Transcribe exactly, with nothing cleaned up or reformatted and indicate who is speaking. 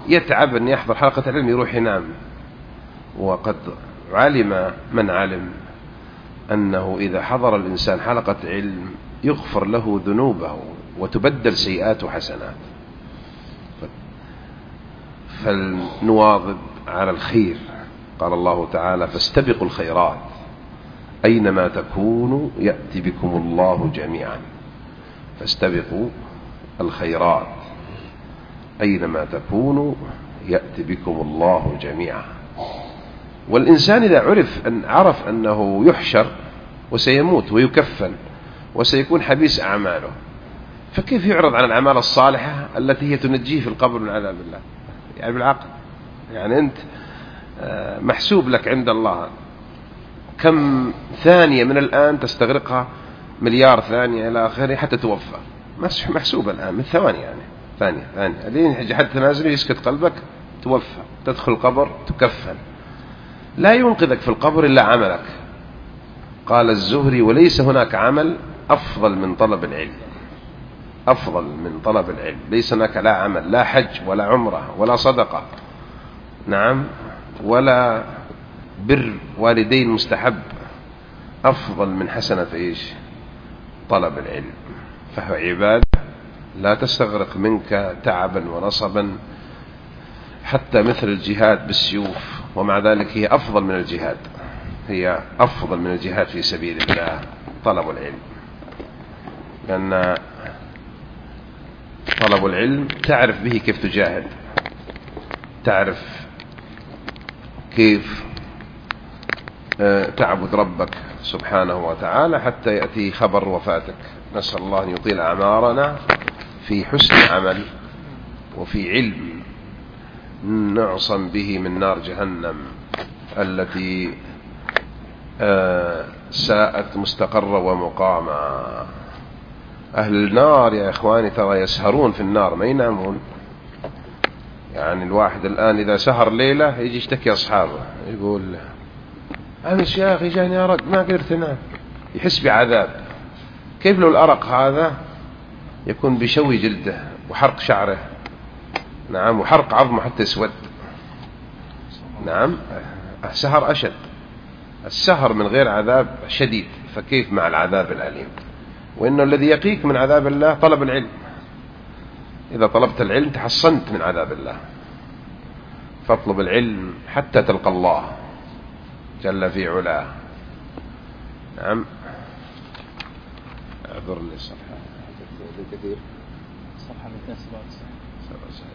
Speaker 1: يتعب أن يحضر حلقة العلم يروح ينام. وقد علم من علم أنه إذا حضر الإنسان حلقة علم يغفر له ذنوبه وتبدل سيئاته حسنات. فلنواظب على الخير. قال الله تعالى فاستبقوا الخيرات أينما تكونوا يأتي بكم الله جميعا. فاستبقوا الخيرات أينما تكونوا يأتي بكم الله جميعا. والإنسان إذا عرف أن عرف أنه يحشر وسيموت ويكفن وسيكون حبيس أعماله، فكيف يعرض عن الأعمال الصالحة التي هي تنجيه في القبر من عذاب الله؟ يعني بالعقل، يعني أنت محسوب لك عند الله كم ثانية من الآن تستغرقها مليار ثانية إلى آخره حتى توفى، محسوبة الآن من ثواني، يعني ثانية ثانية لين حتى تنازل يسكت قلبك توفى، تدخل القبر تكفن. لا ينقذك في القبر إلا عملك. قال الزهري وليس هناك عمل أفضل من طلب العلم، أفضل من طلب العلم. ليس هناك لا عمل، لا حج ولا عمرة ولا صدقة، نعم، ولا بر والدين مستحب أفضل من حسنة إيش؟ طلب العلم. فهو عبادة لا تستغرق منك تعبا ونصبا حتى مثل الجهاد بالسيوف، ومع ذلك هي أفضل من الجهاد، هي أفضل من الجهاد في سبيل الله طلب العلم. لأن طلب العلم تعرف به كيف تجاهد، تعرف كيف تعبد ربك سبحانه وتعالى حتى يأتي خبر وفاتك. نسأل الله أن يطيل أعمارنا في حسن عمل وفي علم نعصم به من نار جهنم التي ساءت مستقرا ومقاما. أهل النار يا إخواني ترى يسهرون في النار ما ينامون. يعني الواحد الآن إذا سهر ليلة يجي يشتكي أصحابه يقول أمس يا أخي جاني أرق ما قدرت أنام، يحس بعذاب. كيف لو الأرق هذا يكون بشوي جلده وحرق شعره، نعم، وحرق عظمه حتى يسود، نعم. السهر أشد، السهر من غير عذاب شديد، فكيف مع العذاب الأليم؟ وإنه الذي يقيك من عذاب الله طلب العلم. إذا طلبت العلم تحصنت من عذاب الله. فاطلب العلم حتى تلقى الله جل في علاه. نعم. اعذر لي صفحة كثير،
Speaker 2: صفحة مئتين وسبعة وتسعين.